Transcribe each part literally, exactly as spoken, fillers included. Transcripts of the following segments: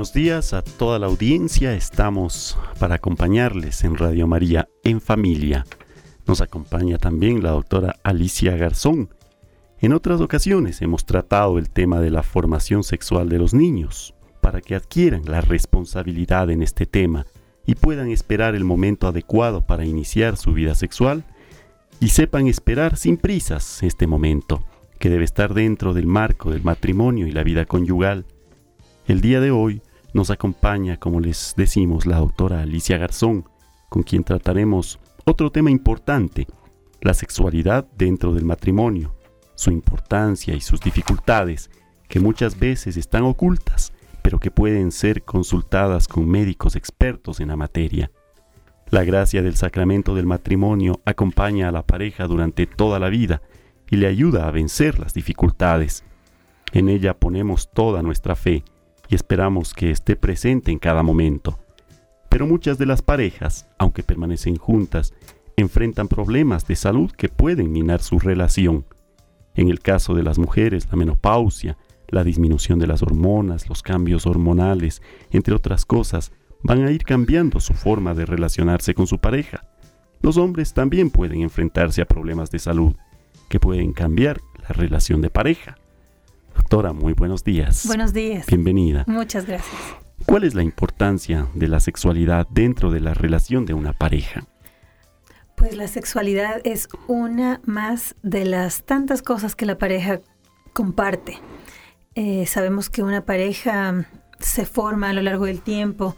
buenos días a toda la audiencia. Estamos para acompañarles en Radio María en Familia. Nos acompaña también la doctora Alicia Garzón. En otras ocasiones hemos tratado el tema de la formación sexual de los niños, para que adquieran la responsabilidad en este tema y puedan esperar el momento adecuado para iniciar su vida sexual y sepan esperar sin prisas este momento, que debe estar dentro del marco del matrimonio y la vida conyugal. El día de hoy nos acompaña, como les decimos, la doctora Alicia Garzón, con quien trataremos otro tema importante, la sexualidad dentro del matrimonio, su importancia y sus dificultades, que muchas veces están ocultas, pero que pueden ser consultadas con médicos expertos en la materia. La gracia del sacramento del matrimonio acompaña a la pareja durante toda la vida y le ayuda a vencer las dificultades. En ella ponemos toda nuestra fe y esperamos que esté presente en cada momento. Pero muchas de las parejas, aunque permanecen juntas, enfrentan problemas de salud que pueden minar su relación. En el caso de las mujeres, la menopausia, la disminución de las hormonas, los cambios hormonales, entre otras cosas, van a ir cambiando su forma de relacionarse con su pareja. Los hombres también pueden enfrentarse a problemas de salud que pueden cambiar la relación de pareja. Doctora, muy buenos días. Buenos días. Bienvenida. Muchas gracias. ¿Cuál es la importancia de la sexualidad dentro de la relación de una pareja? Pues la sexualidad es una más de las tantas cosas que la pareja comparte. Eh, sabemos que una pareja se forma a lo largo del tiempo.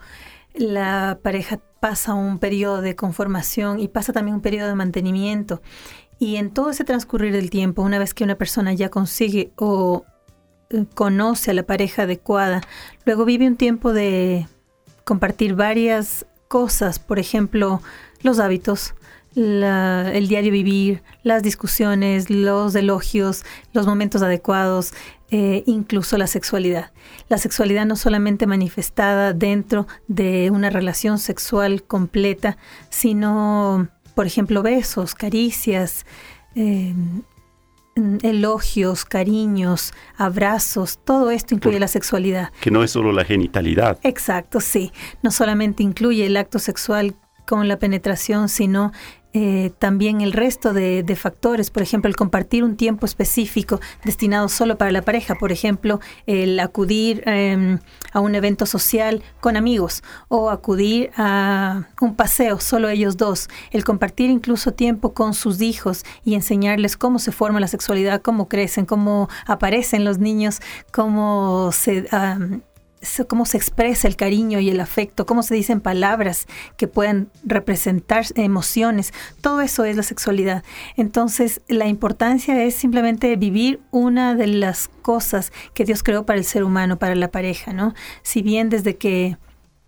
La pareja pasa un periodo de conformación y pasa también un periodo de mantenimiento. Y en todo ese transcurrir del tiempo, una vez que una persona ya consigue o conoce a la pareja adecuada, luego vive un tiempo de compartir varias cosas, por ejemplo, los hábitos, la, el diario vivir, las discusiones, los elogios, los momentos adecuados, eh, incluso la sexualidad. La sexualidad no solamente manifestada dentro de una relación sexual completa, sino, por ejemplo, besos, caricias, eh, elogios, cariños, abrazos, todo esto incluye Por, la sexualidad. Que no es solo la genitalidad. Exacto, sí. No solamente incluye el acto sexual con la penetración, sino eh, también el resto de, de factores. Por ejemplo, el compartir un tiempo específico destinado solo para la pareja. Por ejemplo, el acudir eh, a un evento social con amigos o acudir a un paseo, solo ellos dos. El compartir incluso tiempo con sus hijos y enseñarles cómo se forma la sexualidad, cómo crecen, cómo aparecen los niños, cómo se... Um, cómo se expresa el cariño y el afecto, cómo se dicen palabras que puedan representar emociones. Todo eso es la sexualidad. Entonces, la importancia es simplemente vivir una de las cosas que Dios creó para el ser humano, para la pareja, ¿no? Si bien desde que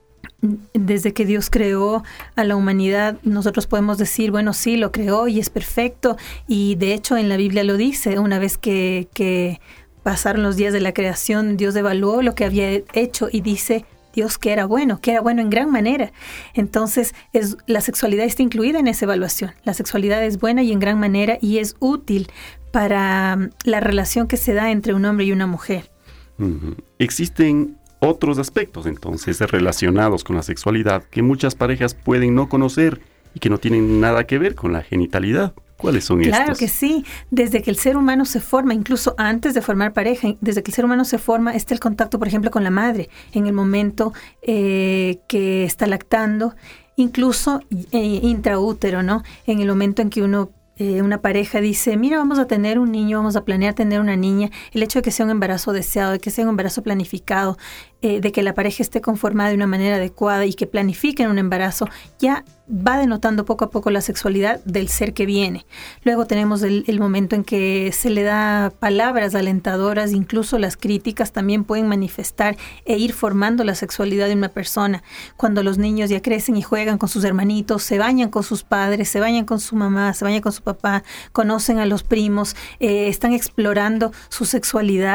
Desde que Dios creó a la humanidad, nosotros podemos decir, bueno, sí, lo creó y es perfecto. Y de hecho, en la Biblia lo dice, una vez que... que pasaron los días de la creación, Dios evaluó lo que había hecho y dice Dios que era bueno, que era bueno en gran manera. Entonces, es, la sexualidad está incluida en esa evaluación. La sexualidad es buena y en gran manera y es útil para la relación que se da entre un hombre y una mujer. Uh-huh. Existen otros aspectos, entonces, relacionados con la sexualidad que muchas parejas pueden no conocer y que no tienen nada que ver con la genitalidad. ¿Cuáles son estos? Claro que sí. Desde que el ser humano se forma, incluso antes de formar pareja, desde que el ser humano se forma, está el contacto, por ejemplo, con la madre, en el momento eh, que está lactando, incluso eh, intraútero, ¿no? En el momento en que uno, eh, una pareja dice, mira, vamos a tener un niño, vamos a planear tener una niña, el hecho de que sea un embarazo deseado, de que sea un embarazo planificado, eh, de que la pareja esté conformada de una manera adecuada y que planifiquen un embarazo, ya va denotando poco a poco la sexualidad del ser que viene. Luego tenemos el, el momento en que se le da palabras alentadoras, incluso las críticas también pueden manifestar e ir formando la sexualidad de una persona. Cuando los niños ya crecen y juegan con sus hermanitos, se bañan con sus padres, se bañan con su mamá, se bañan con su papá, conocen a los primos, eh, están explorando su sexualidad.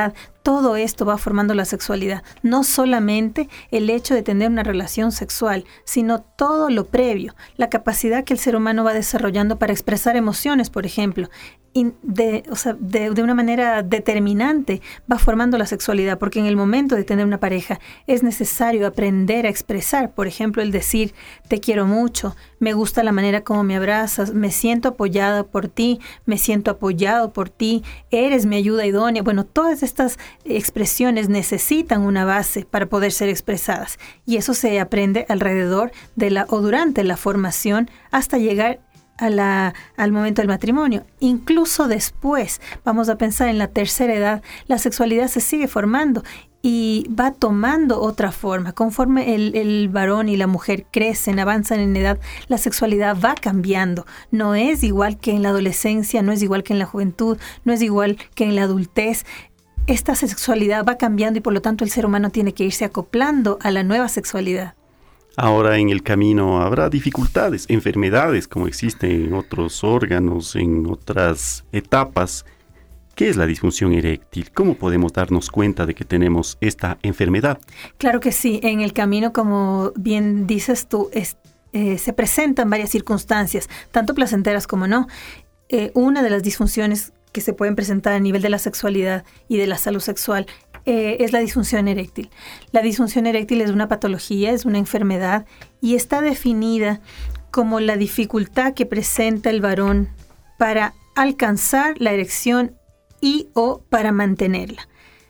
Todo esto va formando la sexualidad, no solamente el hecho de tener una relación sexual, sino todo lo previo, la capacidad que el ser humano va desarrollando para expresar emociones, por ejemplo, y de, o sea, de, de una manera determinante va formando la sexualidad, porque en el momento de tener una pareja es necesario aprender a expresar, por ejemplo, el decir te quiero mucho, me gusta la manera como me abrazas, me siento apoyada por ti, me siento apoyado por ti, eres mi ayuda idónea. Bueno, todas estas expresiones necesitan una base para poder ser expresadas, y eso se aprende alrededor de la o durante la formación hasta llegar A la, al momento del matrimonio. Incluso después, vamos a pensar en la tercera edad, la sexualidad se sigue formando y va tomando otra forma. Conforme el, el varón y la mujer crecen, avanzan en edad, la sexualidad va cambiando. No es igual que en la adolescencia, no es igual que en la juventud, no es igual que en la adultez. Esta sexualidad va cambiando y por lo tanto el ser humano tiene que irse acoplando a la nueva sexualidad. Ahora en el camino habrá dificultades, enfermedades como existen en otros órganos, en otras etapas. ¿Qué es la disfunción eréctil? ¿Cómo podemos darnos cuenta de que tenemos esta enfermedad? Claro que sí, en el camino, como bien dices tú, es, eh, se presentan varias circunstancias, tanto placenteras como no. Eh, una de las disfunciones que se pueden presentar a nivel de la sexualidad y de la salud sexual Eh, es la disfunción eréctil. La disfunción eréctil es una patología, es una enfermedad y está definida como la dificultad que presenta el varón para alcanzar la erección y o para mantenerla,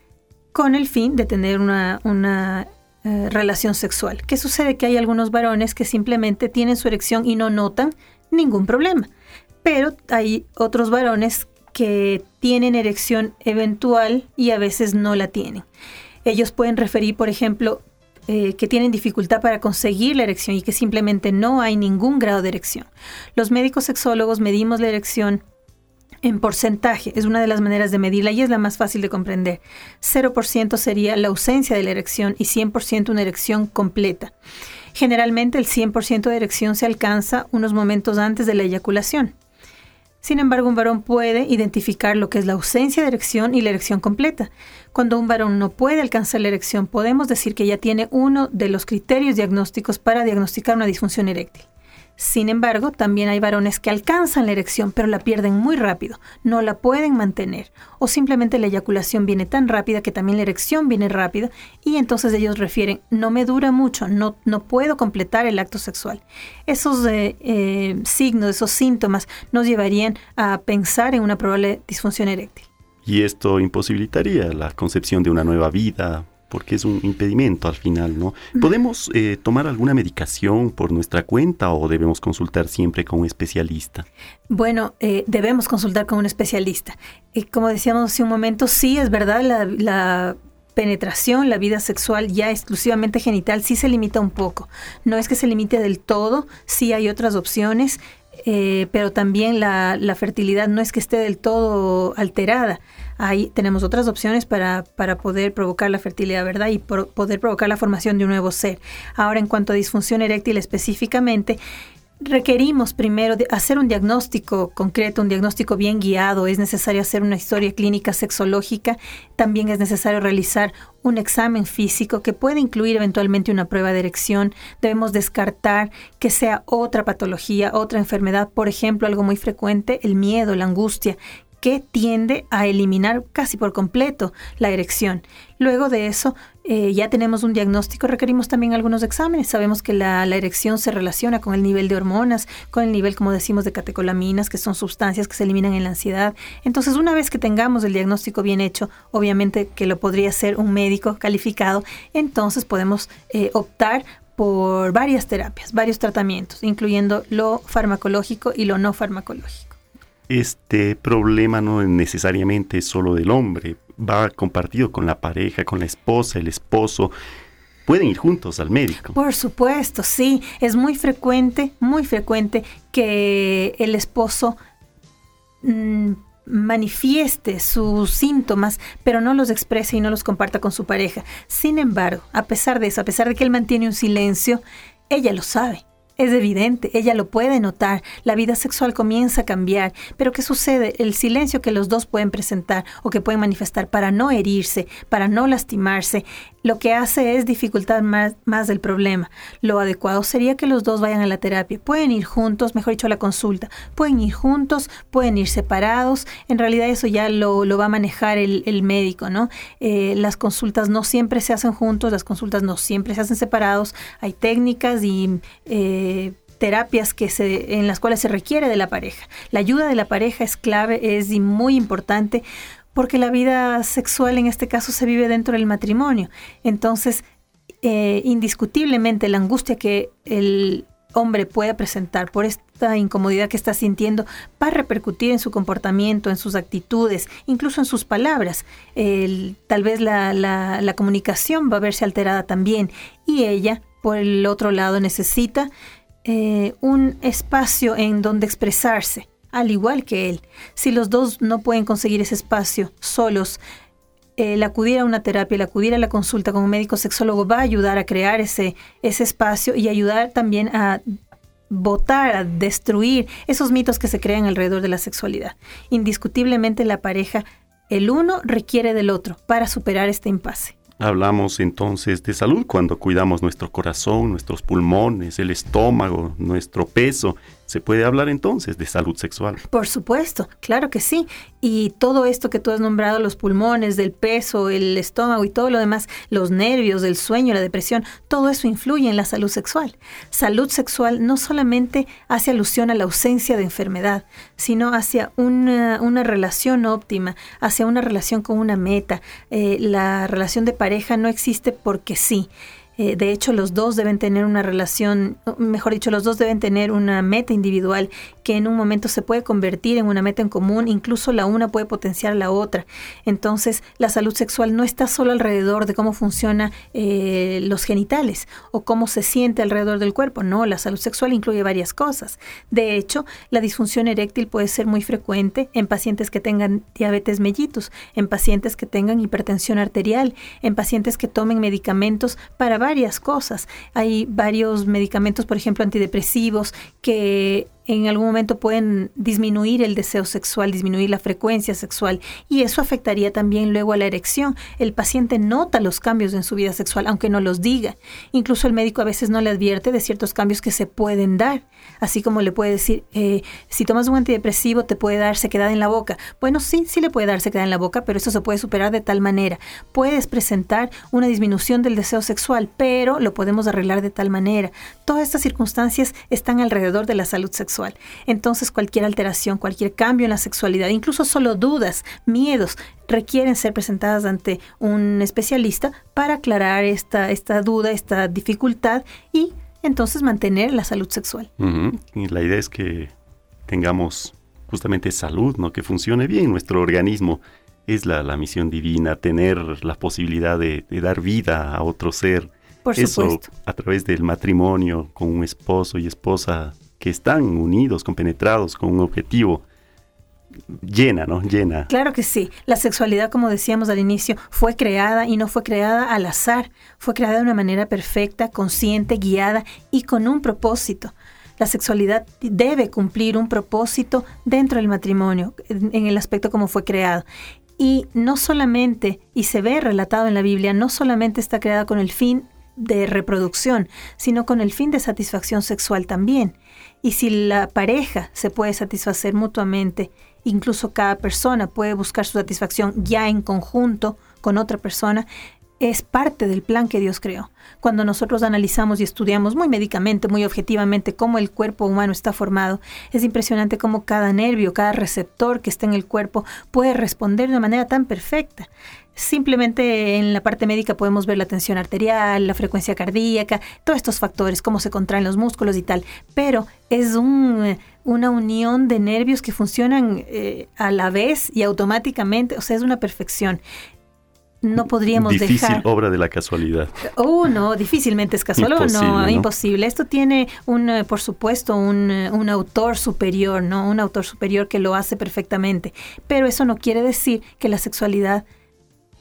con el fin de tener una, una eh, relación sexual. ¿Qué sucede? Que hay algunos varones que simplemente tienen su erección y no notan ningún problema, pero hay otros varones que tienen erección eventual y a veces no la tienen. Ellos pueden referir, por ejemplo, eh, que tienen dificultad para conseguir la erección y que simplemente no hay ningún grado de erección. Los médicos sexólogos medimos la erección en porcentaje, es una de las maneras de medirla y es la más fácil de comprender. cero por ciento sería la ausencia de la erección y cien por ciento una erección completa. Generalmente el cien por ciento de erección se alcanza unos momentos antes de la eyaculación. Sin embargo, un varón puede identificar lo que es la ausencia de erección y la erección completa. Cuando un varón no puede alcanzar la erección, podemos decir que ya tiene uno de los criterios diagnósticos para diagnosticar una disfunción eréctil. Sin embargo, también hay varones que alcanzan la erección, pero la pierden muy rápido, no la pueden mantener, o simplemente la eyaculación viene tan rápida que también la erección viene rápida, y entonces ellos refieren, no me dura mucho, no, no puedo completar el acto sexual. Esos eh, eh, signos, esos síntomas nos llevarían a pensar en una probable disfunción eréctil. Y esto imposibilitaría la concepción de una nueva vida, porque es un impedimento al final, ¿no? ¿Podemos eh, tomar alguna medicación por nuestra cuenta o debemos consultar siempre con un especialista? Bueno, eh, debemos consultar con un especialista. Eh, como decíamos hace un momento, sí, es verdad, la, la penetración, la vida sexual ya exclusivamente genital sí se limita un poco. No es que se limite del todo, sí hay otras opciones, eh, pero también la, la fertilidad no es que esté del todo alterada. Ahí tenemos otras opciones para, para poder provocar la fertilidad, ¿verdad? Y por, poder provocar la formación de un nuevo ser. Ahora, en cuanto a disfunción eréctil específicamente, requerimos primero de hacer un diagnóstico concreto, un diagnóstico bien guiado. Es necesario hacer una historia clínica sexológica. También es necesario realizar un examen físico que puede incluir eventualmente una prueba de erección. Debemos descartar que sea otra patología, otra enfermedad. Por ejemplo, algo muy frecuente, el miedo, la angustia, que tiende a eliminar casi por completo la erección. Luego de eso, eh, ya tenemos un diagnóstico, requerimos también algunos exámenes. Sabemos que la, la erección se relaciona con el nivel de hormonas, con el nivel, como decimos, de catecolaminas, que son sustancias que se eliminan en la ansiedad. Entonces, una vez que tengamos el diagnóstico bien hecho, obviamente que lo podría hacer un médico calificado, entonces podemos eh, optar por varias terapias, varios tratamientos, incluyendo lo farmacológico y lo no farmacológico. Este problema no necesariamente es solo del hombre, va compartido con la pareja, con la esposa, el esposo. Pueden ir juntos al médico. Por supuesto, sí. Es muy frecuente, muy frecuente que el esposo mmm, manifieste sus síntomas, pero no los exprese y no los comparta con su pareja. Sin embargo, a pesar de eso, a pesar de que él mantiene un silencio, ella lo sabe. Es evidente, ella lo puede notar, la vida sexual comienza a cambiar, pero ¿qué sucede? El silencio que los dos pueden presentar o que pueden manifestar para no herirse, para no lastimarse, lo que hace es dificultar más, más el problema. Lo adecuado sería que los dos vayan a la terapia. Pueden ir juntos, mejor dicho, a la consulta. Pueden ir juntos, pueden ir separados. En realidad eso ya lo, lo va a manejar el, el médico, ¿no? Eh, las consultas no siempre se hacen juntos, las consultas no siempre se hacen separados. Hay técnicas y eh, terapias que se, en las cuales se requiere de la pareja. La ayuda de la pareja es clave, es muy importante, porque la vida sexual en este caso se vive dentro del matrimonio. Entonces, eh, indiscutiblemente la angustia que el hombre pueda presentar por esta incomodidad que está sintiendo va a repercutir en su comportamiento, en sus actitudes, incluso en sus palabras. El, tal vez la, la, la comunicación va a verse alterada también, y ella, por el otro lado, necesita eh, un espacio en donde expresarse, al igual que él. Si los dos no pueden conseguir ese espacio solos, el acudir a una terapia, el acudir a la consulta con un médico sexólogo va a ayudar a crear ese, ese espacio y ayudar también a botar, a destruir esos mitos que se crean alrededor de la sexualidad. Indiscutiblemente la pareja, el uno requiere del otro para superar este impasse. Hablamos entonces de salud cuando cuidamos nuestro corazón, nuestros pulmones, el estómago, nuestro peso. ¿Se puede hablar entonces de salud sexual? Por supuesto, claro que sí. Y todo esto que tú has nombrado, los pulmones, del peso, el estómago y todo lo demás, los nervios, el sueño, la depresión, todo eso influye en la salud sexual. Salud sexual no solamente hace alusión a la ausencia de enfermedad, sino hacia una, una relación óptima, hacia una relación con una meta. Eh, la relación de pareja no existe porque sí. Eh, de hecho, los dos deben tener una relación, mejor dicho, los dos deben tener una meta individual que en un momento se puede convertir en una meta en común, incluso la una puede potenciar la otra. Entonces, la salud sexual no está solo alrededor de cómo funcionan eh, los genitales o cómo se siente alrededor del cuerpo. No, la salud sexual incluye varias cosas. De hecho, la disfunción eréctil puede ser muy frecuente en pacientes que tengan diabetes mellitus, en pacientes que tengan hipertensión arterial, en pacientes que tomen medicamentos para varias cosas. Hay varios medicamentos, por ejemplo, antidepresivos, que en algún momento pueden disminuir el deseo sexual, disminuir la frecuencia sexual, y eso afectaría también luego a la erección. El paciente nota los cambios en su vida sexual, aunque no los diga. Incluso el médico a veces no le advierte de ciertos cambios que se pueden dar, así como le puede decir, eh, si tomas un antidepresivo te puede dar sequedad en la boca. Bueno, sí, sí le puede dar sequedad en la boca, pero eso se puede superar de tal manera. Puedes presentar una disminución del deseo sexual, pero lo podemos arreglar de tal manera. Todas estas circunstancias están alrededor de la salud sexual. Entonces, cualquier alteración, cualquier cambio en la sexualidad, incluso solo dudas, miedos, requieren ser presentadas ante un especialista para aclarar esta, esta duda, esta dificultad y entonces mantener la salud sexual. Uh-huh. Y la idea es que tengamos justamente salud, ¿no? Que funcione bien nuestro organismo. Es la, la misión divina, tener la posibilidad de, de dar vida a otro ser. Por Eso supuesto. A través del matrimonio con un esposo y esposa que están unidos, compenetrados con un objetivo, llena, ¿no? Llena. Claro que sí. La sexualidad, como decíamos al inicio, fue creada y no fue creada al azar. Fue creada de una manera perfecta, consciente, guiada y con un propósito. La sexualidad debe cumplir un propósito dentro del matrimonio, en el aspecto como fue creado. Y no solamente, y se ve relatado en la Biblia, no solamente está creada con el fin de reproducción, sino con el fin de satisfacción sexual también. Y si la pareja se puede satisfacer mutuamente, incluso cada persona puede buscar su satisfacción ya en conjunto con otra persona, es parte del plan que Dios creó. Cuando nosotros analizamos y estudiamos muy médicamente, muy objetivamente cómo el cuerpo humano está formado, es impresionante cómo cada nervio, cada receptor que está en el cuerpo puede responder de una manera tan perfecta. Simplemente en la parte médica podemos ver la tensión arterial, la frecuencia cardíaca, todos estos factores, cómo se contraen los músculos y tal, pero es un, una unión de nervios que funcionan eh, a la vez y automáticamente, o sea, es una perfección. No podríamos Difícil dejar... Difícil obra de la casualidad. Oh, no, difícilmente es casual. Imposible, no, ¿no? Imposible. Esto tiene, un, por supuesto, un, un autor superior, ¿no? Un autor superior que lo hace perfectamente. Pero eso no quiere decir que la sexualidad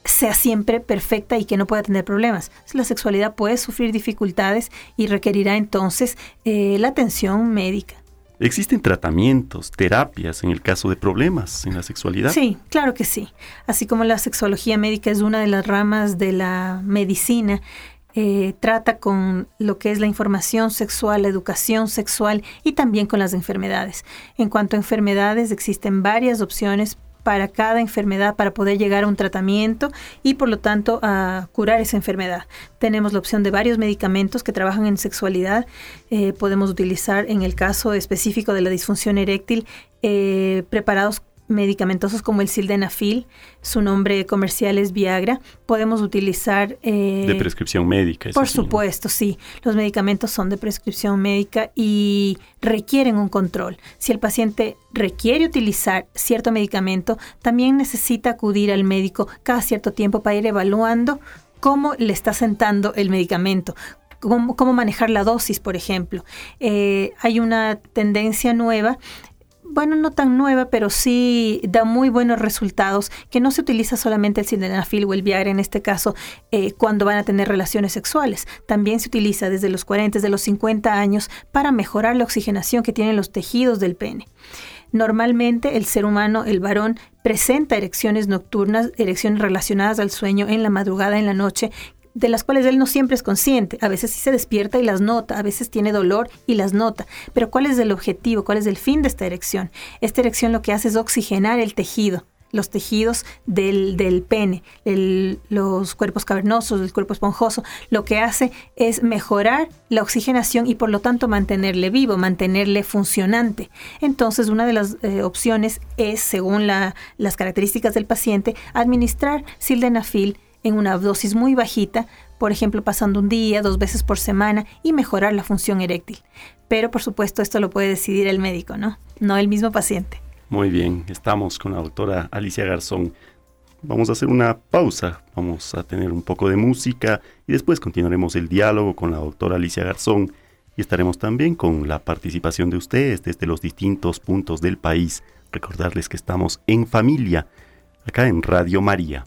sea siempre perfecta y que no pueda tener problemas. La sexualidad puede sufrir dificultades y requerirá entonces eh, la atención médica. ¿Existen tratamientos, terapias en el caso de problemas en la sexualidad? Sí, claro que sí. Así como la sexología médica es una de las ramas de la medicina, eh, trata con lo que es la información sexual, la educación sexual y también con las enfermedades. En cuanto a enfermedades, existen varias opciones para cada enfermedad para poder llegar a un tratamiento y por lo tanto a curar esa enfermedad. Tenemos la opción de varios medicamentos que trabajan en sexualidad. Eh, podemos utilizar en el caso específico de la disfunción eréctil eh, preparados medicamentosos como el sildenafil, su nombre comercial es Viagra. Podemos utilizar... Eh, de prescripción médica. Eso por sí, supuesto, ¿no? Sí. Los medicamentos son de prescripción médica y requieren un control. Si el paciente requiere utilizar cierto medicamento, también necesita acudir al médico cada cierto tiempo para ir evaluando cómo le está sentando el medicamento. Cómo, cómo manejar la dosis, por ejemplo. Eh, hay una tendencia nueva, bueno, no tan nueva, pero sí da muy buenos resultados, que no se utiliza solamente el sildenafil o el Viagra en este caso eh, cuando van a tener relaciones sexuales. También se utiliza desde los cuarenta, desde los cincuenta años para mejorar la oxigenación que tienen los tejidos del pene. Normalmente el ser humano, el varón, presenta erecciones nocturnas, erecciones relacionadas al sueño en la madrugada, en la noche, de las cuales él no siempre es consciente. A veces sí se despierta y las nota, a veces tiene dolor y las nota. Pero ¿cuál es el objetivo? ¿Cuál es el fin de esta erección? Esta erección lo que hace es oxigenar el tejido, los tejidos del, del pene, el, los cuerpos cavernosos, el cuerpo esponjoso. Lo que hace es mejorar la oxigenación y por lo tanto mantenerle vivo, mantenerle funcionante. Entonces, una de las eh, opciones es, según la, las características del paciente, administrar sildenafil en una dosis muy bajita, por ejemplo, pasando un día, dos veces por semana y mejorar la función eréctil. Pero, por supuesto, esto lo puede decidir el médico, ¿no? No el mismo paciente. Muy bien, estamos con la doctora Alicia Garzón. Vamos a hacer una pausa, vamos a tener un poco de música y después continuaremos el diálogo con la doctora Alicia Garzón y estaremos también con la participación de ustedes desde los distintos puntos del país. Recordarles que estamos en familia, acá en Radio María.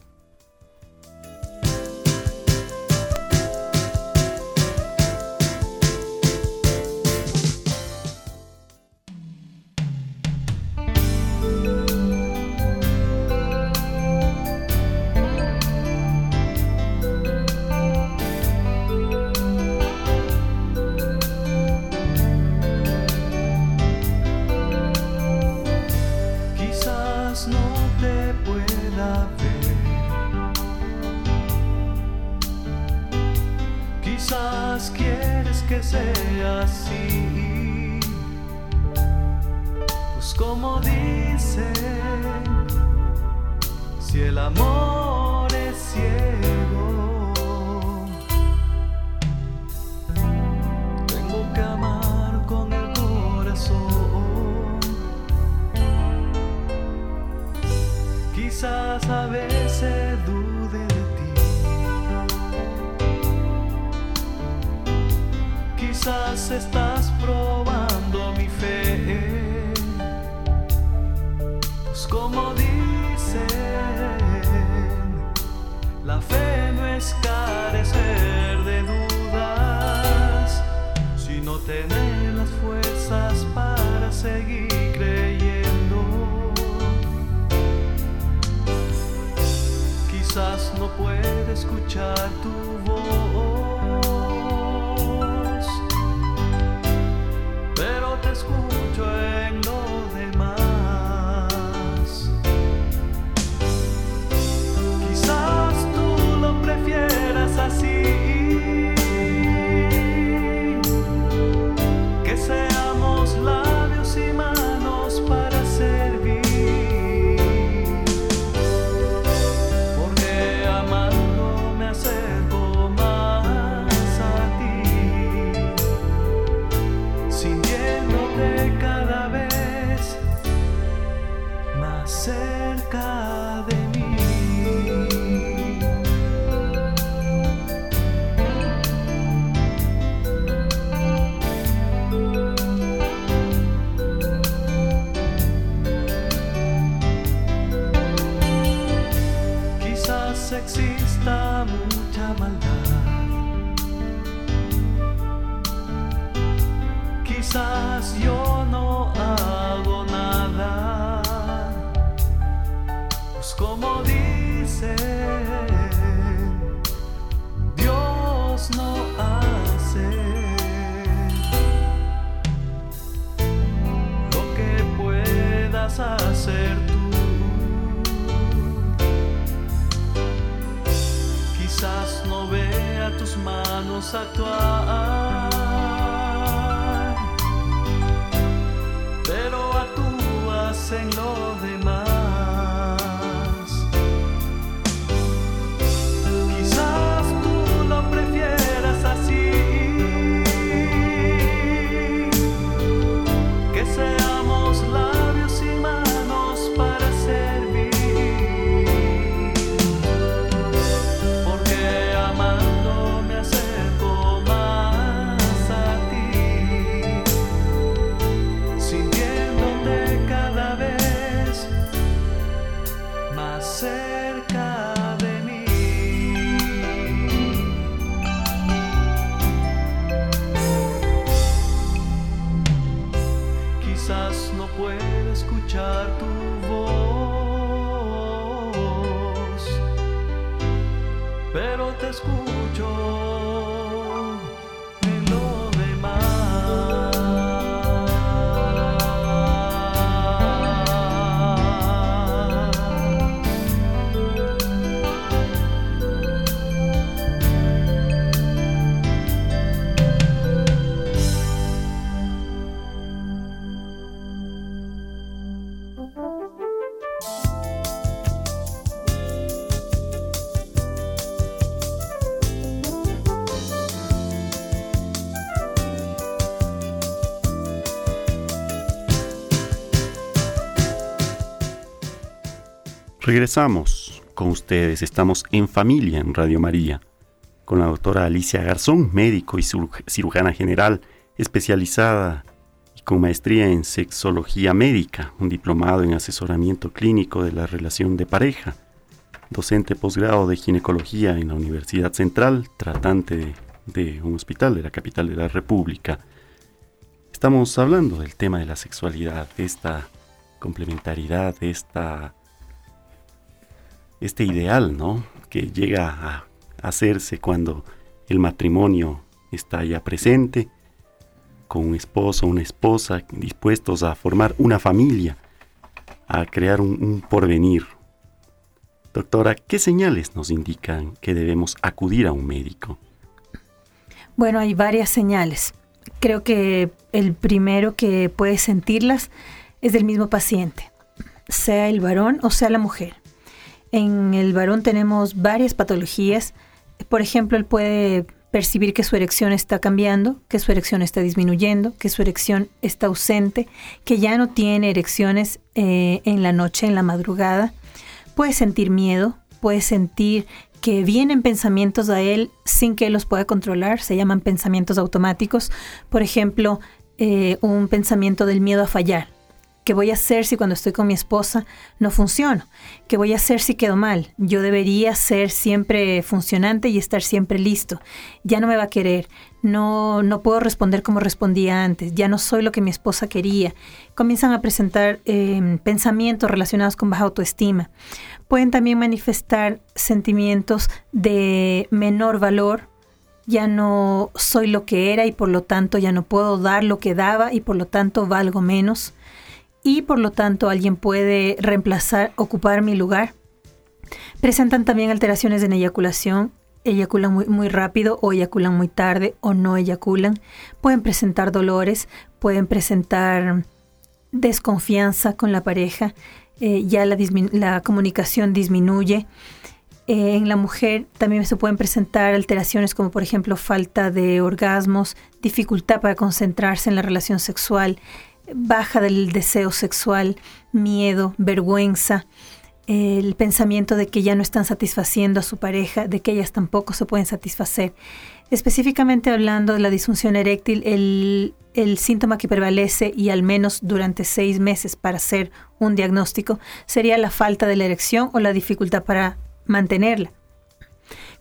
Estás probando mi fe, pues como dicen, la fe no es carecer de dudas, sino tener las fuerzas para seguir creyendo. Quizás no pueda escuchar tu voz, escucho en lo demás. Quizás tú lo prefieras así, que seamos labios y manos para servir, porque amando me acerco más. quizás yo no hago nada, pues como dice, Dios no hace lo que puedas hacer tú. Quizás no vea tus manos actuar, pero actúas en lo demás. Quizás tú lo prefieras así, que seamos labios y manos para servir, porque amando me acerco más a ti, sintiéndote cada vez más cerca de mí. Quizás no pueda escuchar tu voz, pero te escucho en lo Regresamos con ustedes, estamos en Familia en Radio María, con la doctora Alicia Garzón, médico y cirujana general, especializada y con maestría en sexología médica, un diplomado en asesoramiento clínico de la relación de pareja, docente posgrado de ginecología en la Universidad Central, tratante de, de un hospital de la capital de la República. Estamos hablando del tema de la sexualidad, de esta complementariedad, de esta... este ideal, ¿no?, que llega a hacerse cuando el matrimonio está ya presente, con un esposo o una esposa dispuestos a formar una familia, a crear un, un porvenir. Doctora, ¿qué señales nos indican que debemos acudir a un médico? Bueno, hay varias señales. Creo que el primero que puede sentirlas es del mismo paciente, sea el varón o sea la mujer. En el varón tenemos varias patologías. Por ejemplo, él puede percibir que su erección está cambiando, que su erección está disminuyendo, que su erección está ausente, que ya no tiene erecciones eh, en la noche, en la madrugada. Puede sentir miedo, puede sentir que vienen pensamientos a él sin que él los pueda controlar. Se llaman pensamientos automáticos. Por ejemplo, eh, un pensamiento del miedo a fallar. ¿Qué voy a hacer si cuando estoy con mi esposa no funciono? ¿Qué voy a hacer si quedo mal? Yo debería ser siempre funcionante y estar siempre listo. Ya no me va a querer. No, no puedo responder como respondía antes. Ya no soy lo que mi esposa quería. Comienzan a presentar eh, pensamientos relacionados con baja autoestima. Pueden también manifestar sentimientos de menor valor. Ya no soy lo que era y por lo tanto ya no puedo dar lo que daba y por lo tanto valgo menos. Y por lo tanto alguien puede reemplazar, ocupar mi lugar. Presentan también alteraciones en eyaculación, eyaculan muy, muy rápido o eyaculan muy tarde o no eyaculan. Pueden presentar dolores, pueden presentar desconfianza con la pareja, eh, ya la, disminu- la comunicación disminuye. Eh, en la mujer también se pueden presentar alteraciones como por ejemplo falta de orgasmos, dificultad para concentrarse en la relación sexual, baja del deseo sexual, miedo, vergüenza, el pensamiento de que ya no están satisfaciendo a su pareja, de que ellas tampoco se pueden satisfacer. Específicamente hablando de la disfunción eréctil, el, el síntoma que prevalece y al menos durante seis meses para hacer un diagnóstico sería la falta de la erección o la dificultad para mantenerla.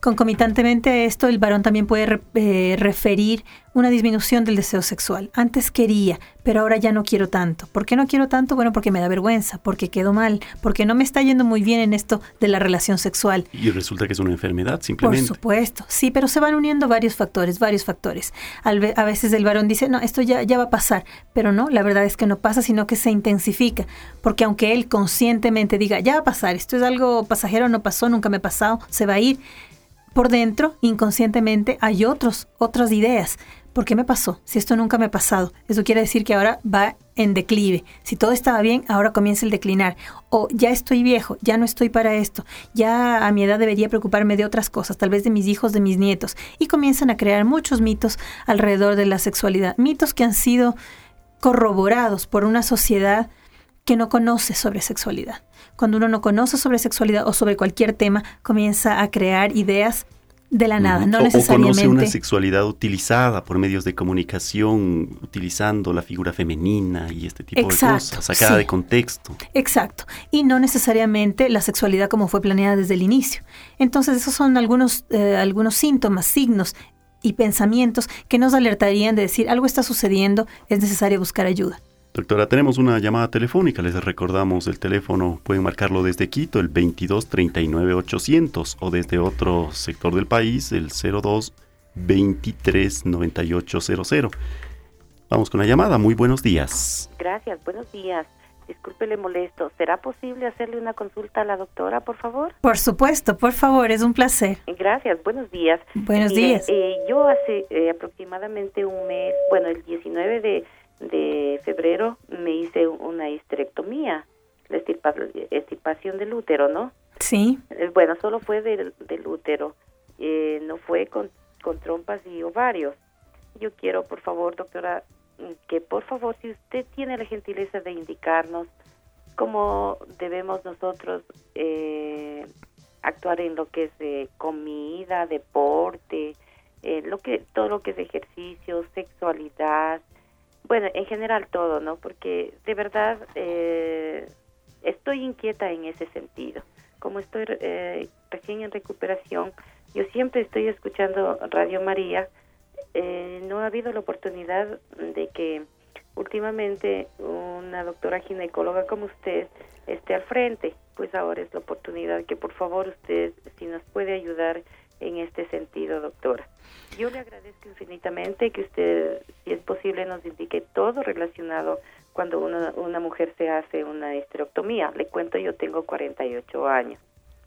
Concomitantemente a esto, el varón también puede re- eh, referir una disminución del deseo sexual. Antes quería, pero ahora ya no quiero tanto. ¿Por qué no quiero tanto? Bueno, porque me da vergüenza, porque quedo mal, porque no me está yendo muy bien en esto de la relación sexual. Y resulta que es una enfermedad, simplemente. Por supuesto, sí, pero se van uniendo varios factores, varios factores. Al ve- a veces el varón dice, no, esto ya, ya va a pasar, pero no, la verdad es que no pasa, sino que se intensifica, porque aunque él conscientemente diga, ya va a pasar, esto es algo pasajero, no pasó, nunca me ha pasado, se va a ir, por dentro, inconscientemente, hay otros, otras ideas. ¿Por qué me pasó? Si esto nunca me ha pasado. Eso quiere decir que ahora va en declive. Si todo estaba bien, ahora comienza el declinar. O ya estoy viejo, ya no estoy para esto. Ya a mi edad debería preocuparme de otras cosas, tal vez de mis hijos, de mis nietos. Y comienzan a crear muchos mitos alrededor de la sexualidad. Mitos que han sido corroborados por una sociedad que no conoce sobre sexualidad. Cuando uno no conoce sobre sexualidad o sobre cualquier tema, comienza a crear ideas de la nada, no o, necesariamente. O conoce una sexualidad utilizada por medios de comunicación, utilizando la figura femenina y este tipo Exacto, de cosas, sacada sí. de contexto. Exacto, y no necesariamente la sexualidad como fue planeada desde el inicio. Entonces esos son algunos, eh, algunos síntomas, signos y pensamientos que nos alertarían de decir algo está sucediendo, es necesario buscar ayuda. Doctora, tenemos una llamada telefónica, les recordamos el teléfono, pueden marcarlo desde Quito, el veintidós treinta y nueve ochocientos, o desde otro sector del país, el cero dos veintitrés noventa y ocho cero cero. Vamos con la llamada, muy buenos días. Gracias, buenos días. Disculpe, le molesto. ¿Será posible hacerle una consulta a la doctora, por favor? Por supuesto, por favor, es un placer. Gracias, buenos días. Buenos Mire, días. Eh, yo hace eh, aproximadamente un mes, bueno, el diecinueve de, de febrero me hice una histerectomía, la estirpa, extirpación del útero, ¿no? Sí. Eh, bueno, solo fue del, del útero, eh, no fue con, con trompas y ovarios. Yo quiero, por favor, doctora, que por favor, si usted tiene la gentileza de indicarnos cómo debemos nosotros eh, actuar en lo que es eh, comida, deporte, eh, lo que todo lo que es ejercicio, sexualidad, bueno, en general todo, ¿no? Porque de verdad eh, estoy inquieta en ese sentido. Como estoy eh, recién en recuperación, yo siempre estoy escuchando Radio María. Eh, no ha habido la oportunidad de que últimamente una doctora ginecóloga como usted esté al frente, pues ahora es la oportunidad que por favor usted, si nos puede ayudar en este sentido, doctora. Yo le agradezco infinitamente que usted, si es posible, nos indique todo relacionado cuando una, una mujer se hace una histerectomía. Le cuento, yo tengo cuarenta y ocho años.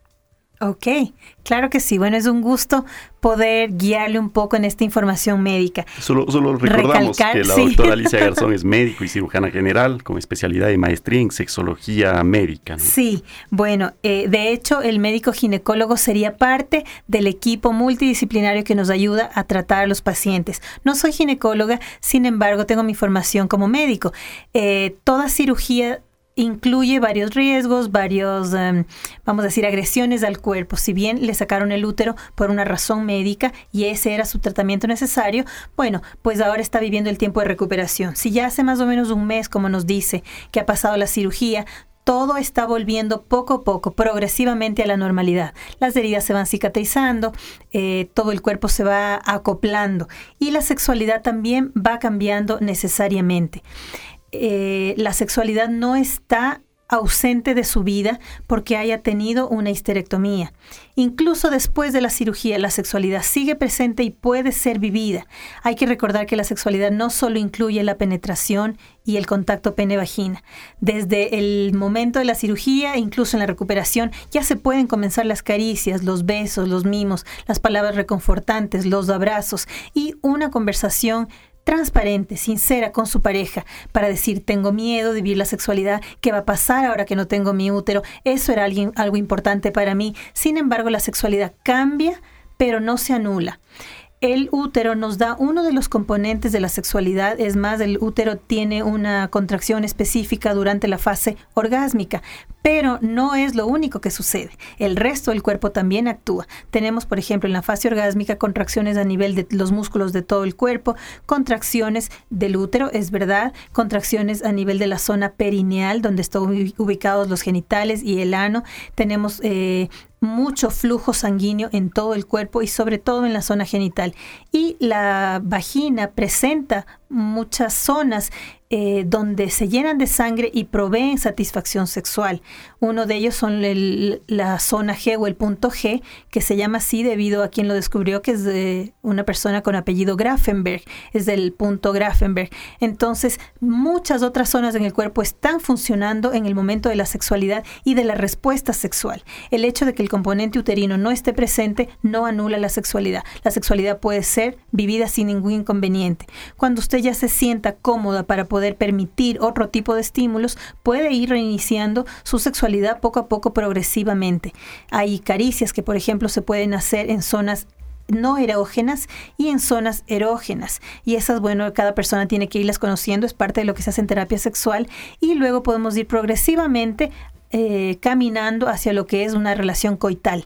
Ok, claro que sí. Bueno, es un gusto poder guiarle un poco en esta información médica. Solo, solo recordamos Recalcar, que la sí. doctora Alicia Garzón es médico y cirujana general con especialidad y maestría en sexología médica, ¿no? Sí, bueno, eh, de hecho el médico ginecólogo sería parte del equipo multidisciplinario que nos ayuda a tratar a los pacientes. No soy ginecóloga, sin embargo tengo mi formación como médico. Eh, toda cirugía incluye varios riesgos, varios, um, vamos a decir, agresiones al cuerpo. Si bien le sacaron el útero por una razón médica y ese era su tratamiento necesario, bueno, pues ahora está viviendo el tiempo de recuperación. Si ya hace más o menos un mes, como nos dice, que ha pasado la cirugía, todo está volviendo poco a poco, progresivamente a la normalidad. Las heridas se van cicatrizando, eh, todo el cuerpo se va acoplando y la sexualidad también va cambiando necesariamente. Eh, la sexualidad no está ausente de su vida porque haya tenido una histerectomía. Incluso después de la cirugía, la sexualidad sigue presente y puede ser vivida. Hay que recordar que la sexualidad no solo incluye la penetración y el contacto pene-vagina. Desde el momento de la cirugía, incluso en la recuperación, ya se pueden comenzar las caricias, los besos, los mimos, las palabras reconfortantes, los abrazos y una conversación transparente, sincera con su pareja para decir, tengo miedo de vivir la sexualidad, ¿qué va a pasar ahora que no tengo mi útero? Eso era alguien, algo importante para mí. Sin embargo, la sexualidad cambia, pero no se anula. El útero nos da uno de los componentes de la sexualidad, es más, el útero tiene una contracción específica durante la fase orgásmica, Pero no es lo único que sucede. El resto del cuerpo también actúa. Tenemos, por ejemplo, en la fase orgásmica contracciones a nivel de los músculos de todo el cuerpo, contracciones del útero, es verdad, contracciones a nivel de la zona perineal, donde están ubicados los genitales y el ano. Tenemos eh, mucho flujo sanguíneo en todo el cuerpo y sobre todo en la zona genital. Y la vagina presenta muchas zonas eh, donde se llenan de sangre y proveen satisfacción sexual. Uno de ellos son el, la zona G o el punto G, que se llama así debido a quien lo descubrió, que es de una persona con apellido Grafenberg, es del punto Grafenberg. Entonces, muchas otras zonas en el cuerpo están funcionando en el momento de la sexualidad y de la respuesta sexual. El hecho de que el componente uterino no esté presente no anula la sexualidad. La sexualidad puede ser vivida sin ningún inconveniente. Cuando usted ya se sienta cómoda para poder permitir otro tipo de estímulos, puede ir reiniciando su sexualidad poco a poco, progresivamente. Hay caricias que, por ejemplo, se pueden hacer en zonas no erógenas y en zonas erógenas. Y esas, bueno, cada persona tiene que irlas conociendo, es parte de lo que se hace en terapia sexual, y luego podemos ir progresivamente eh, caminando hacia lo que es una relación coital.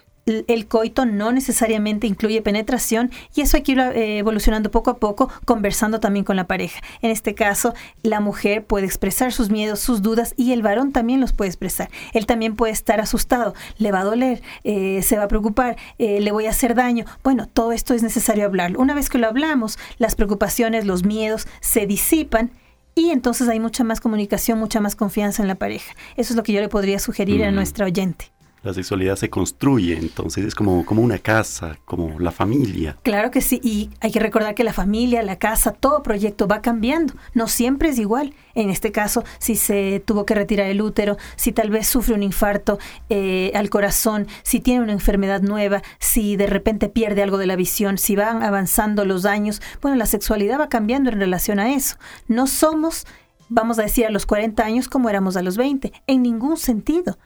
El coito no necesariamente incluye penetración y eso hay que ir eh, evolucionando poco a poco, conversando también con la pareja. En este caso, la mujer puede expresar sus miedos, sus dudas, y el varón también los puede expresar. Él también puede estar asustado, le va a doler, eh, se va a preocupar, eh, le voy a hacer daño. Bueno, todo esto es necesario hablarlo. Una vez que lo hablamos, las preocupaciones, los miedos se disipan y entonces hay mucha más comunicación, mucha más confianza en la pareja. Eso es lo que yo le podría sugerir mm. a nuestra oyente. La sexualidad se construye, entonces es como, como una casa, como la familia. Claro que sí, y hay que recordar que la familia, la casa, todo proyecto va cambiando. No siempre es igual. En este caso, si se tuvo que retirar el útero, si tal vez sufre un infarto eh, al corazón, si tiene una enfermedad nueva, si de repente pierde algo de la visión, si van avanzando los años, bueno, la sexualidad va cambiando en relación a eso. No somos, vamos a decir, a los cuarenta años como éramos a los veinte, en ningún sentido.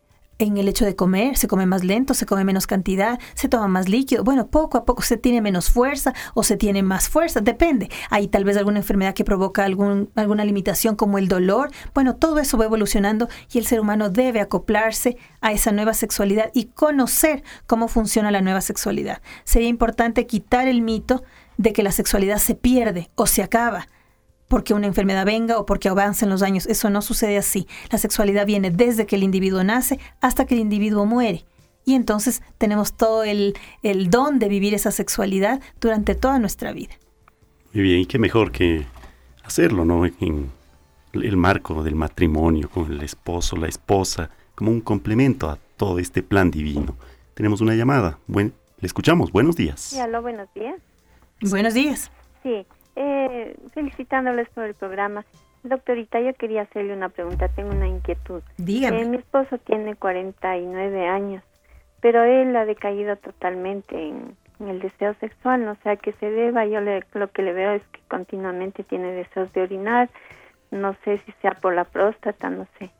En el hecho de comer, se come más lento, se come menos cantidad, se toma más líquido. Bueno, poco a poco se tiene menos fuerza o se tiene más fuerza, depende. Hay tal vez alguna enfermedad que provoca algún, alguna limitación como el dolor. Bueno, todo eso va evolucionando y el ser humano debe acoplarse a esa nueva sexualidad y conocer cómo funciona la nueva sexualidad. Sería importante quitar el mito de que la sexualidad se pierde o se acaba porque una enfermedad venga o porque avancen los años. Eso no sucede así. La sexualidad viene desde que el individuo nace hasta que el individuo muere. Y entonces tenemos todo el, el don de vivir esa sexualidad durante toda nuestra vida. Muy bien, y qué mejor que hacerlo, ¿no? En el marco del matrimonio, con el esposo, la esposa, como un complemento a todo este plan divino. Tenemos una llamada. Buen, le escuchamos. Buenos días. Sí, aló, buenos días. Buenos días. Sí. Eh, felicitándoles por el programa. Doctorita, yo quería hacerle una pregunta, tengo una inquietud. Dígame. Eh, mi esposo tiene cuarenta y nueve años, pero él ha decaído totalmente en, en el deseo sexual, no sé a qué se deba. Yo le, lo que le veo es que continuamente tiene deseos de orinar, no sé si sea por la próstata, no sé.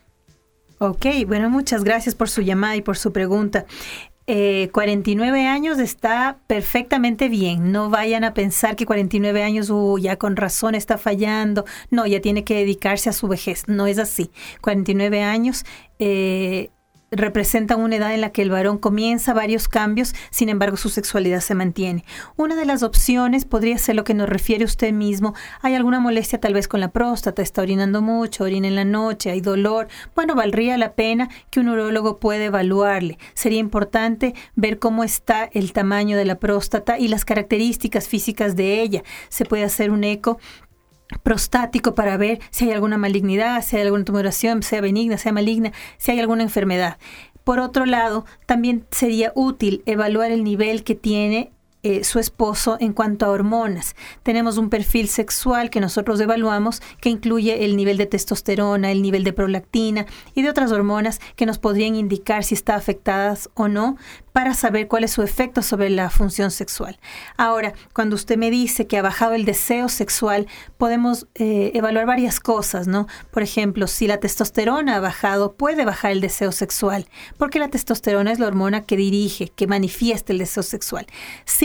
Ok, bueno, muchas gracias por su llamada y por su pregunta. Eh, cuarenta y nueve años está perfectamente bien. No vayan a pensar que cuarenta y nueve años, uh, ya con razón está fallando. No, ya tiene que dedicarse a su vejez. No es así. cuarenta y nueve años eh, representan una edad en la que el varón comienza varios cambios, sin embargo su sexualidad se mantiene. Una de las opciones podría ser lo que nos refiere usted mismo. Hay alguna molestia tal vez con la próstata, está orinando mucho, orina en la noche, hay dolor. Bueno, valdría la pena que un urólogo pueda evaluarle. Sería importante ver cómo está el tamaño de la próstata y las características físicas de ella. Se puede hacer un eco prostático para ver si hay alguna malignidad, si hay alguna tumoración, sea benigna, sea maligna, si hay alguna enfermedad. Por otro lado, también sería útil evaluar el nivel que tiene eh, su esposo en cuanto a hormonas. Tenemos un perfil sexual que nosotros evaluamos que incluye el nivel de testosterona, el nivel de prolactina y de otras hormonas que nos podrían indicar si está afectadas o no, para saber cuál es su efecto sobre la función sexual. Ahora, cuando usted me dice que ha bajado el deseo sexual, podemos eh, evaluar varias cosas, ¿no? Por ejemplo, si la testosterona ha bajado, puede bajar el deseo sexual, porque la testosterona es la hormona que dirige, que manifiesta el deseo sexual. Sin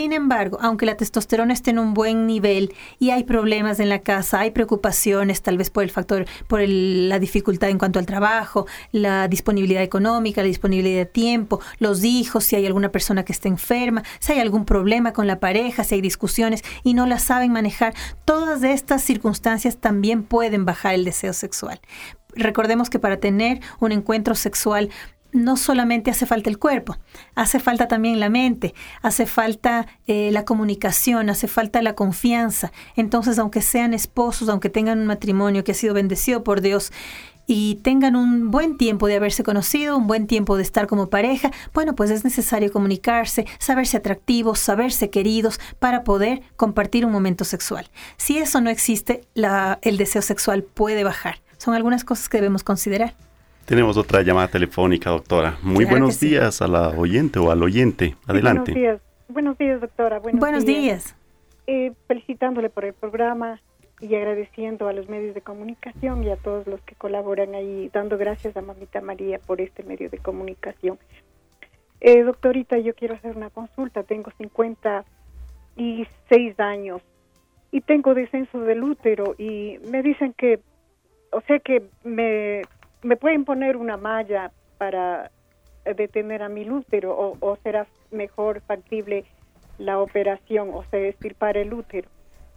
Sin embargo, aunque la testosterona esté en un buen nivel y hay problemas en la casa, hay preocupaciones tal vez por el factor, por el, la dificultad en cuanto al trabajo, la disponibilidad económica, la disponibilidad de tiempo, los hijos, si hay alguna persona que esté enferma, si hay algún problema con la pareja, si hay discusiones y no la saben manejar, todas estas circunstancias también pueden bajar el deseo sexual. Recordemos que para tener un encuentro sexual no solamente hace falta el cuerpo, hace falta también la mente, hace falta eh, la comunicación, hace falta la confianza. Entonces, aunque sean esposos, aunque tengan un matrimonio que ha sido bendecido por Dios y tengan un buen tiempo de haberse conocido, un buen tiempo de estar como pareja, bueno, pues es necesario comunicarse, saberse atractivos, saberse queridos para poder compartir un momento sexual. Si eso no existe, la, el deseo sexual puede bajar. Son algunas cosas que debemos considerar. Tenemos otra llamada telefónica, doctora. Muy claro buenos días sí. a la oyente o al oyente. Adelante. Sí, buenos días. Buenos días, doctora. Buenos, buenos días. días. Eh, felicitándole por el programa y agradeciendo a los medios de comunicación y a todos los que colaboran ahí, dando gracias a Mamita María por este medio de comunicación. Eh, doctorita, yo quiero hacer una consulta. Tengo cincuenta y seis años y tengo descenso del útero y me dicen que, o sea que me... ¿Me pueden poner una malla para detener a mi útero o, o será mejor factible la operación, o sea, extirpar el útero?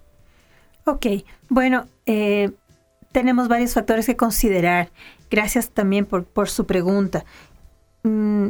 Ok, bueno, eh, tenemos varios factores que considerar. Gracias también por, por su pregunta. Mm,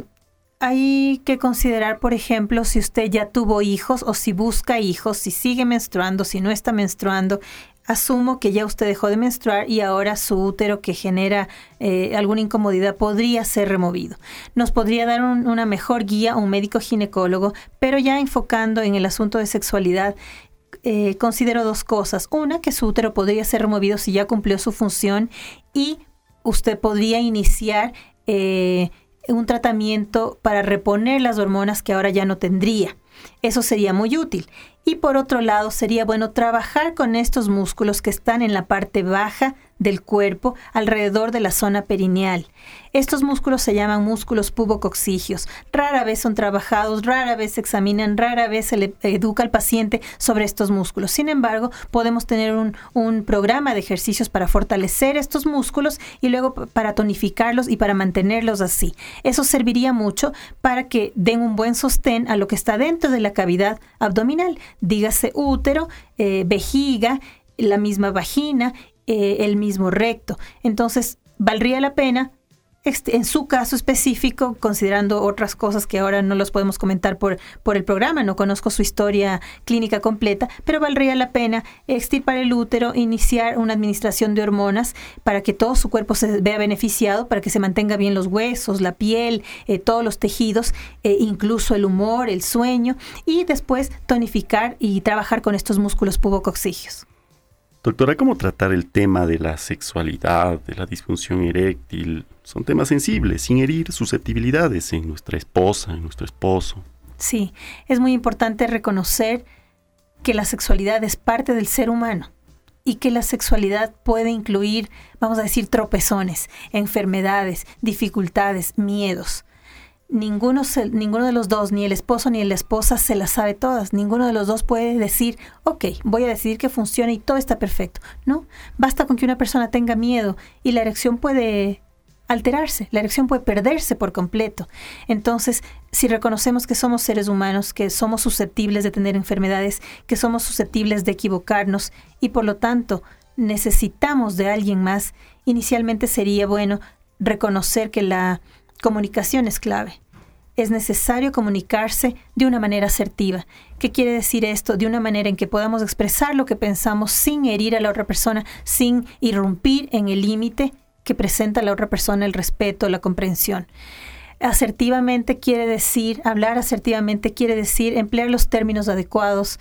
hay que considerar, por ejemplo, si usted ya tuvo hijos o si busca hijos, si sigue menstruando, si no está menstruando. Asumo que ya usted dejó de menstruar y ahora su útero que genera eh, alguna incomodidad podría ser removido. Nos podría dar un, una mejor guía un médico ginecólogo, pero ya enfocando en el asunto de sexualidad, eh, considero dos cosas. Una, que su útero podría ser removido si ya cumplió su función y usted podría iniciar eh, un tratamiento para reponer las hormonas que ahora ya no tendría. Eso sería muy útil. Y por otro lado, sería bueno trabajar con estos músculos que están en la parte baja del cuerpo, alrededor de la zona perineal. Estos músculos se llaman músculos pubococcígeos. Rara vez son trabajados, rara vez se examinan, rara vez se le educa al paciente sobre estos músculos. Sin embargo, podemos tener un, un programa de ejercicios para fortalecer estos músculos y luego para tonificarlos y para mantenerlos así. Eso serviría mucho para que den un buen sostén a lo que está dentro de la cavidad abdominal. Dígase útero, eh, vejiga, la misma vagina, eh, el mismo recto. Entonces, valdría la pena, este, en su caso específico, considerando otras cosas que ahora no los podemos comentar por, por el programa, no conozco su historia clínica completa, pero valdría la pena extirpar el útero, iniciar una administración de hormonas para que todo su cuerpo se vea beneficiado, para que se mantenga bien los huesos, la piel, eh, todos los tejidos, eh, incluso el humor, el sueño, y después tonificar y trabajar con estos músculos pubococcígeos. Doctora, ¿cómo tratar el tema de la sexualidad, de la disfunción eréctil? Son temas sensibles, sin herir susceptibilidades en nuestra esposa, en nuestro esposo. Sí, es muy importante reconocer que la sexualidad es parte del ser humano y que la sexualidad puede incluir, vamos a decir, tropezones, enfermedades, dificultades, miedos. Ninguno, se, ninguno de los dos, ni el esposo ni la esposa, se las sabe todas. Ninguno de los dos puede decir, ok, voy a decidir que funcione y todo está perfecto. No, basta con que una persona tenga miedo y la erección puede alterarse, la erección puede perderse por completo. Entonces, si reconocemos que somos seres humanos, que somos susceptibles de tener enfermedades, que somos susceptibles de equivocarnos y por lo tanto necesitamos de alguien más, inicialmente sería bueno reconocer que la comunicación es clave. Es necesario comunicarse de una manera asertiva. ¿Qué quiere decir esto? De una manera en que podamos expresar lo que pensamos sin herir a la otra persona, sin irrumpir en el límite que presenta la otra persona, el respeto, la comprensión. Asertivamente quiere decir, hablar asertivamente quiere decir emplear los términos adecuados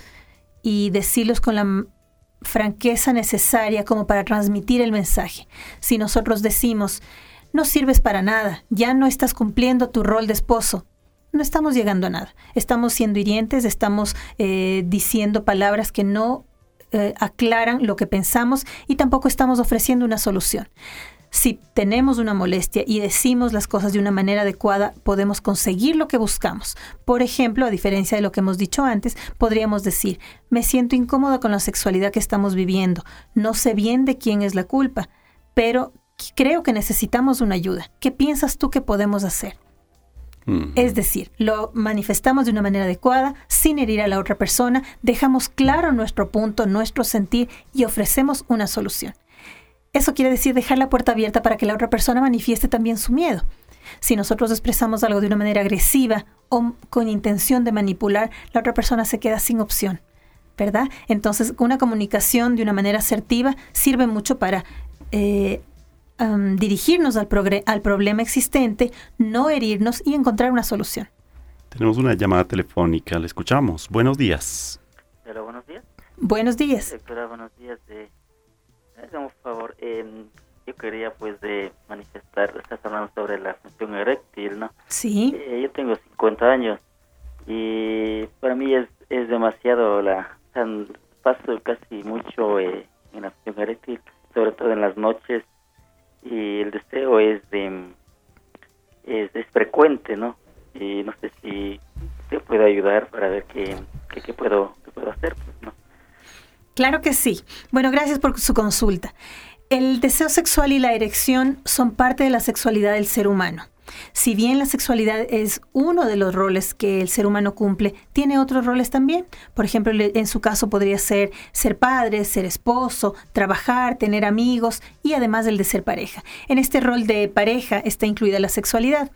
y decirlos con la franqueza necesaria como para transmitir el mensaje. Si nosotros decimos, no sirves para nada, ya no estás cumpliendo tu rol de esposo, no estamos llegando a nada. Estamos siendo hirientes, estamos eh, diciendo palabras que no eh, aclaran lo que pensamos y tampoco estamos ofreciendo una solución. Si tenemos una molestia y decimos las cosas de una manera adecuada, podemos conseguir lo que buscamos. Por ejemplo, a diferencia de lo que hemos dicho antes, podríamos decir, me siento incómoda con la sexualidad que estamos viviendo. No sé bien de quién es la culpa, pero creo que necesitamos una ayuda. ¿Qué piensas tú que podemos hacer? Mm. Es decir, lo manifestamos de una manera adecuada, sin herir a la otra persona, dejamos claro nuestro punto, nuestro sentir y ofrecemos una solución. Eso quiere decir dejar la puerta abierta para que la otra persona manifieste también su miedo. Si nosotros expresamos algo de una manera agresiva o con intención de manipular, la otra persona se queda sin opción, ¿verdad? Entonces, una comunicación de una manera asertiva sirve mucho para eh, um, dirigirnos al, progre- al problema existente, no herirnos y encontrar una solución. Tenemos una llamada telefónica, la escuchamos. Buenos días. Hola, buenos días. Buenos días. Doctora, buenos días. Eh, hágame un favor, eh, yo quería pues de manifestar, estás hablando sobre la función eréctil, ¿no? Sí. Eh, yo tengo cincuenta años y para mí es, es demasiado, la o sea, paso casi mucho eh, en la función eréctil, sobre todo en las noches, y el deseo es de es, es frecuente, ¿no? Y no sé si te puede ayudar para ver qué, qué, qué puedo qué puedo hacer, pues, ¿no? Claro que sí. Bueno, gracias por su consulta. El deseo sexual y la erección son parte de la sexualidad del ser humano. Si bien la sexualidad es uno de los roles que el ser humano cumple, tiene otros roles también. Por ejemplo, en su caso podría ser ser padre, ser esposo, trabajar, tener amigos y además el de ser pareja. En este rol de pareja está incluida la sexualidad.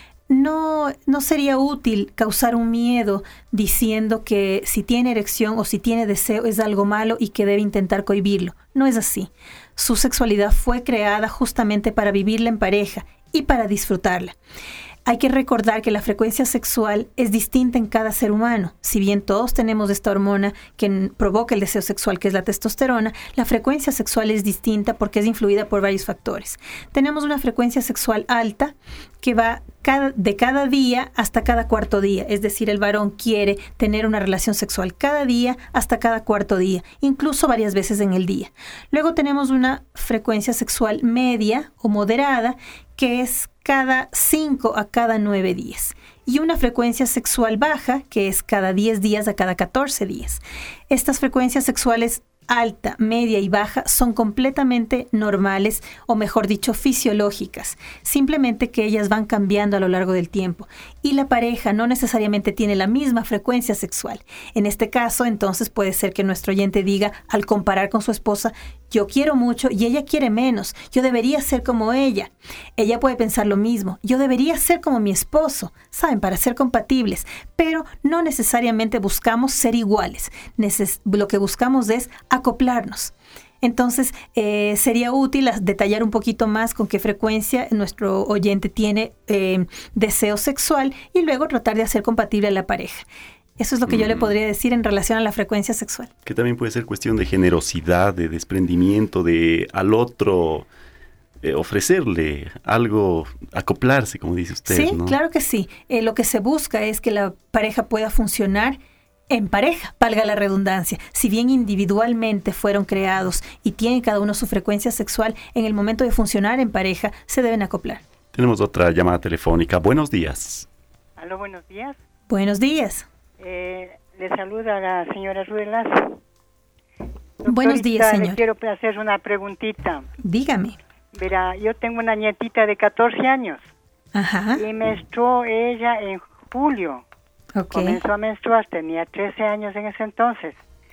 No, no sería útil causar un miedo diciendo que si tiene erección o si tiene deseo es algo malo y que debe intentar cohibirlo. No es así. Su sexualidad fue creada justamente para vivirla en pareja y para disfrutarla. Hay que recordar que la frecuencia sexual es distinta en cada ser humano. Si bien todos tenemos esta hormona que provoca el deseo sexual, que es la testosterona, la frecuencia sexual es distinta porque es influida por varios factores. Tenemos una frecuencia sexual alta que va cada, de cada día hasta cada cuarto día. Es decir, el varón quiere tener una relación sexual cada día hasta cada cuarto día, incluso varias veces en el día. Luego tenemos una frecuencia sexual media o moderada, que es cada cinco a cada nueve días. Y una frecuencia sexual baja, que es cada diez días a cada catorce días. Estas frecuencias sexuales alta, media y baja son completamente normales, o mejor dicho, fisiológicas. Simplemente que ellas van cambiando a lo largo del tiempo. Y la pareja no necesariamente tiene la misma frecuencia sexual. En este caso, entonces, puede ser que nuestro oyente diga, al comparar con su esposa, yo quiero mucho y ella quiere menos. Yo debería ser como ella. Ella puede pensar lo mismo. Yo debería ser como mi esposo. ¿Saben? Para ser compatibles. Pero no necesariamente buscamos ser iguales. Neces- lo que buscamos es acoplarnos. Entonces, eh, sería útil detallar un poquito más con qué frecuencia nuestro oyente tiene eh, deseo sexual y luego tratar de hacer compatible a la pareja. Eso es lo que mm. yo le podría decir en relación a la frecuencia sexual. Que también puede ser cuestión de generosidad, de desprendimiento, de al otro eh, ofrecerle algo, acoplarse, como dice usted. Sí, ¿no? Claro que sí. Eh, lo que se busca es que la pareja pueda funcionar en pareja, valga la redundancia. Si bien individualmente fueron creados y tienen cada uno su frecuencia sexual, en el momento de funcionar en pareja se deben acoplar. Tenemos otra llamada telefónica. Buenos días. Aló, buenos días. Buenos días. Eh, le saluda la señora Ruelas. Doctorita, buenos días, señor. Le quiero hacer una preguntita. Dígame. Verá, yo tengo una nietita de catorce años. Ajá. Y menstruó ella en julio. Okay. Comenzó a menstruar, tenía trece años en ese entonces.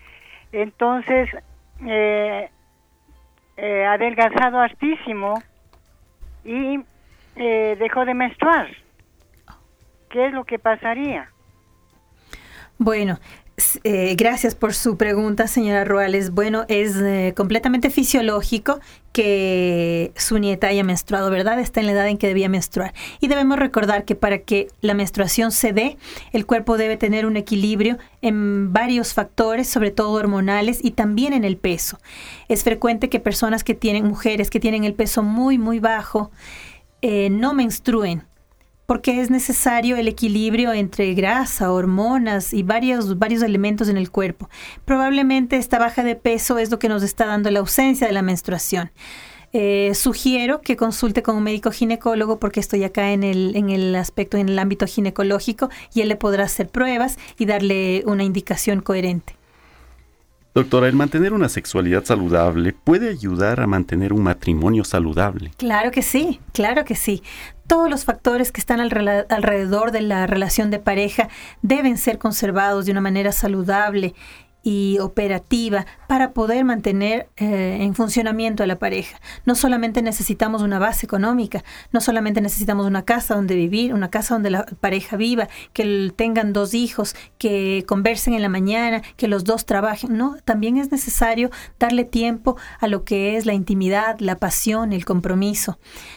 Entonces, eh, eh, adelgazado hartísimo y eh, dejó de menstruar. ¿Qué es lo que pasaría? Bueno, eh, gracias por su pregunta, señora Ruales. Bueno, es eh, completamente fisiológico que su nieta haya menstruado, ¿verdad? Está en la edad en que debía menstruar. Y debemos recordar que para que la menstruación se dé, el cuerpo debe tener un equilibrio en varios factores, sobre todo hormonales y también en el peso. Es frecuente que personas que tienen, mujeres que tienen el peso muy, muy bajo, eh, no menstruen, porque es necesario el equilibrio entre grasa, hormonas y varios, varios elementos en el cuerpo. Probablemente esta baja de peso es lo que nos está dando la ausencia de la menstruación. eh, sugiero que consulte con un médico ginecólogo, porque estoy acá en el, en el aspecto, en el ámbito ginecológico, y él le podrá hacer pruebas y darle una indicación coherente. Doctora, ¿el mantener una sexualidad saludable puede ayudar a mantener un matrimonio saludable? Claro que sí, claro que sí. Todos los factores que están al, alrededor de la relación de pareja deben ser conservados de una manera saludable y operativa para poder mantener eh, en funcionamiento a la pareja. No solamente necesitamos una base económica, no solamente necesitamos una casa donde vivir, una casa donde la pareja viva, que tengan dos hijos, que conversen en la mañana, que los dos trabajen. No, también es necesario darle tiempo a lo que es la intimidad, la pasión, el compromiso.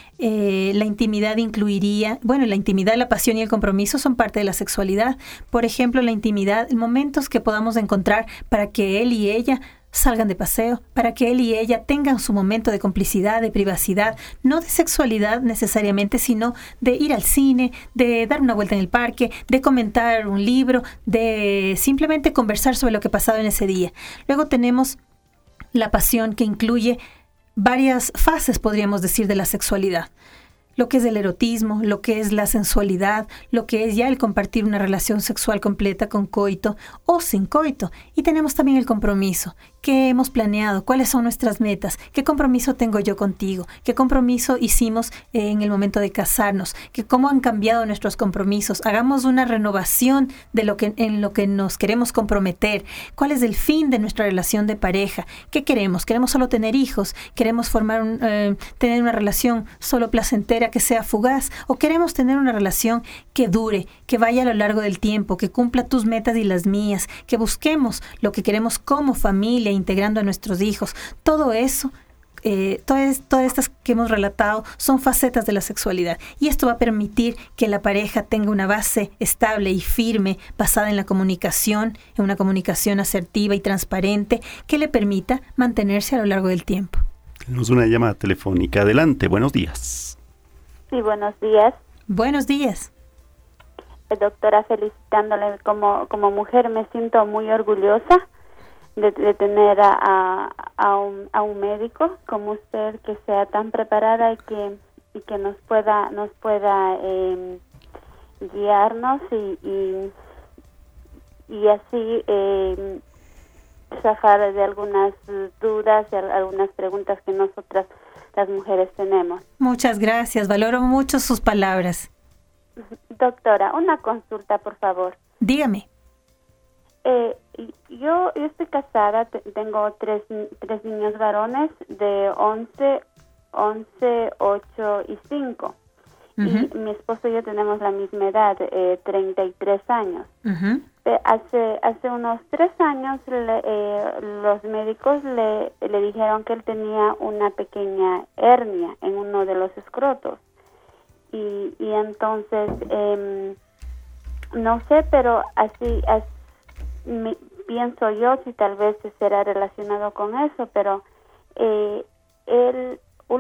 Eh, la intimidad incluiría, bueno, la intimidad, la pasión y el compromiso son parte de la sexualidad. Por ejemplo, la intimidad, momentos que podamos encontrar para que él y ella salgan de paseo, para que él y ella tengan su momento de complicidad, de privacidad, no de sexualidad necesariamente, sino de ir al cine, de dar una vuelta en el parque, de comentar un libro, de simplemente conversar sobre lo que ha pasado en ese día. Luego tenemos la pasión, que incluye varias fases, podríamos decir, de la sexualidad. Lo que es el erotismo, lo que es la sensualidad, lo que es ya el compartir una relación sexual completa con coito o sin coito. Y tenemos también el compromiso. ¿Qué hemos planeado? ¿Cuáles son nuestras metas? ¿Qué compromiso tengo yo contigo? ¿Qué compromiso hicimos eh, en el momento de casarnos? ¿Qué, ¿Cómo han cambiado nuestros compromisos? Hagamos una renovación de lo que, en lo que nos queremos comprometer. ¿Cuál es el fin de nuestra relación de pareja? ¿Qué queremos? ¿Queremos solo tener hijos? ¿Queremos formar un, eh, tener una relación solo placentera, que sea fugaz? ¿O queremos tener una relación que dure, que vaya a lo largo del tiempo, que cumpla tus metas y las mías, que busquemos lo que queremos como familia, integrando a nuestros hijos? Todo eso, eh, todas, todas estas que hemos relatado son facetas de la sexualidad, y esto va a permitir que la pareja tenga una base estable y firme, basada en la comunicación, en una comunicación asertiva y transparente, que le permita mantenerse a lo largo del tiempo. Tenemos una llamada telefónica. Adelante, buenos días. Sí, buenos días. Buenos días. Eh, doctora, felicitándole. Como, como mujer me siento muy orgullosa de, de tener a, a, a, un, a un médico como usted, que sea tan preparada y que y que nos pueda nos pueda eh, guiarnos y y, y así eh, zafar de algunas dudas, de algunas preguntas que nosotras las mujeres tenemos. Muchas gracias, valoro mucho sus palabras. Doctora, una consulta, por favor. Dígame. Eh, yo, yo estoy casada, t- tengo tres, tres niños varones de once, once, ocho y cinco. Uh-huh. Y mi esposo y yo tenemos la misma edad, eh, treinta y tres años. Uh-huh. Eh, hace, hace unos tres años le, eh, los médicos le, le dijeron que él tenía una pequeña hernia en uno de los escrotos. Y, y entonces, eh, no sé, pero así, así me, pienso yo si tal vez será relacionado con eso, pero eh, él,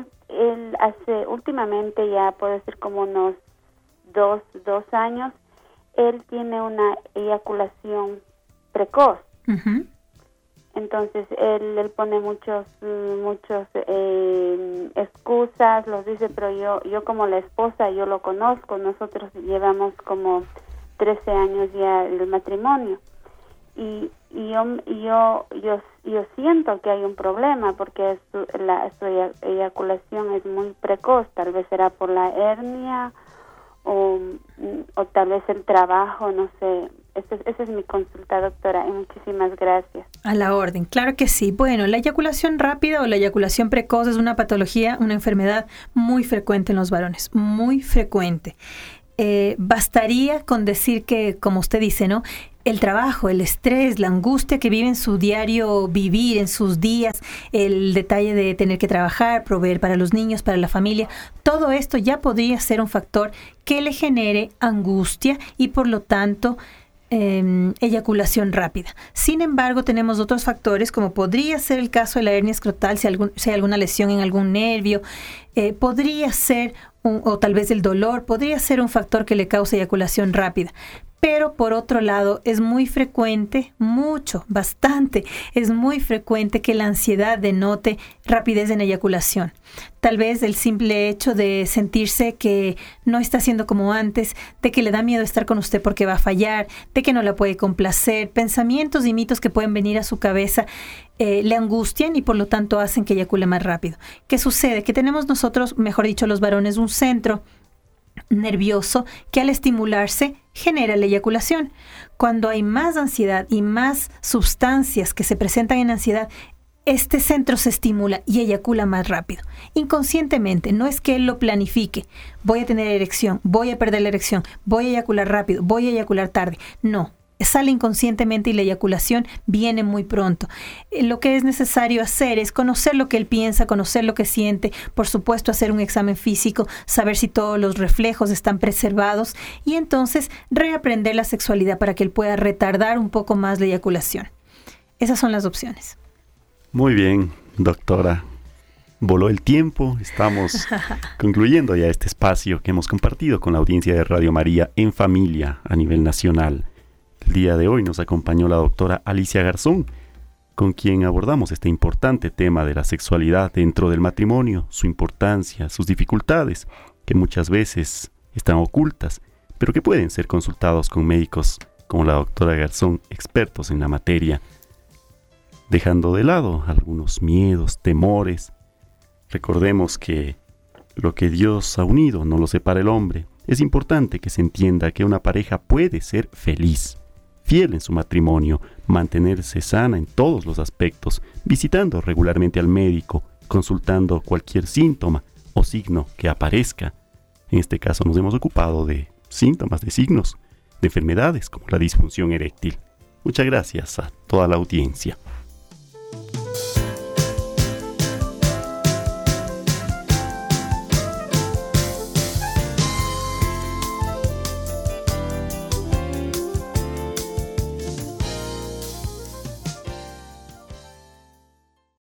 él hace últimamente, ya puede ser como unos dos, dos años, él tiene una eyaculación precoz. Uh-huh. Entonces él, él pone muchos muchos eh, excusas, los dice, pero yo yo como la esposa, yo lo conozco, nosotros llevamos como trece años ya del matrimonio, y, y yo yo yo yo siento que hay un problema porque su, la su eyaculación es muy precoz. Tal vez será por la hernia o, o tal vez el trabajo, no sé. Esa es, esa es mi consulta, doctora, y muchísimas gracias. A la orden, claro que sí. Bueno, la eyaculación rápida o la eyaculación precoz es una patología, una enfermedad muy frecuente en los varones, muy frecuente. Eh, bastaría con decir que, como usted dice, ¿no?, el trabajo, el estrés, la angustia que vive en su diario vivir, en sus días, el detalle de tener que trabajar, proveer para los niños, para la familia, todo esto ya podría ser un factor que le genere angustia y, por lo tanto, Eh, eyaculación rápida. Sin embargo, tenemos otros factores, como podría ser el caso de la hernia escrotal, si, algún, si hay alguna lesión en algún nervio, eh, podría ser, un, o tal vez el dolor, podría ser un factor que le cause eyaculación rápida. Pero por otro lado, es muy frecuente, mucho, bastante, es muy frecuente que la ansiedad denote rapidez en eyaculación. Tal vez el simple hecho de sentirse que no está haciendo como antes, de que le da miedo estar con usted porque va a fallar, de que no la puede complacer, pensamientos y mitos que pueden venir a su cabeza eh, le angustian y por lo tanto hacen que eyacule más rápido. ¿Qué sucede? Que tenemos nosotros, mejor dicho los varones, un centro nervioso que al estimularse genera la eyaculación. Cuando hay más ansiedad y más sustancias que se presentan en ansiedad, este centro se estimula y eyacula más rápido. Inconscientemente, no es que él lo planifique. Voy a tener erección, voy a perder la erección, voy a eyacular rápido, voy a eyacular tarde. No, sale inconscientemente y la eyaculación viene muy pronto. Lo que es necesario hacer es conocer lo que él piensa, conocer lo que siente, por supuesto hacer un examen físico, saber si todos los reflejos están preservados y entonces reaprender la sexualidad para que él pueda retardar un poco más la eyaculación. Esas son las opciones. Muy bien, doctora. Voló el tiempo, estamos concluyendo ya este espacio que hemos compartido con la audiencia de Radio María en familia a nivel nacional. El día de hoy nos acompañó la doctora Alicia Garzón, con quien abordamos este importante tema de la sexualidad dentro del matrimonio, su importancia, sus dificultades, que muchas veces están ocultas, pero que pueden ser consultados con médicos como la doctora Garzón, expertos en la materia, dejando de lado algunos miedos, temores. Recordemos que lo que Dios ha unido no lo separa el hombre. Es importante que se entienda que una pareja puede ser feliz, fiel en su matrimonio, mantenerse sana en todos los aspectos, visitando regularmente al médico, consultando cualquier síntoma o signo que aparezca. En este caso nos hemos ocupado de síntomas, de signos, de enfermedades como la disfunción eréctil. Muchas gracias a toda la audiencia.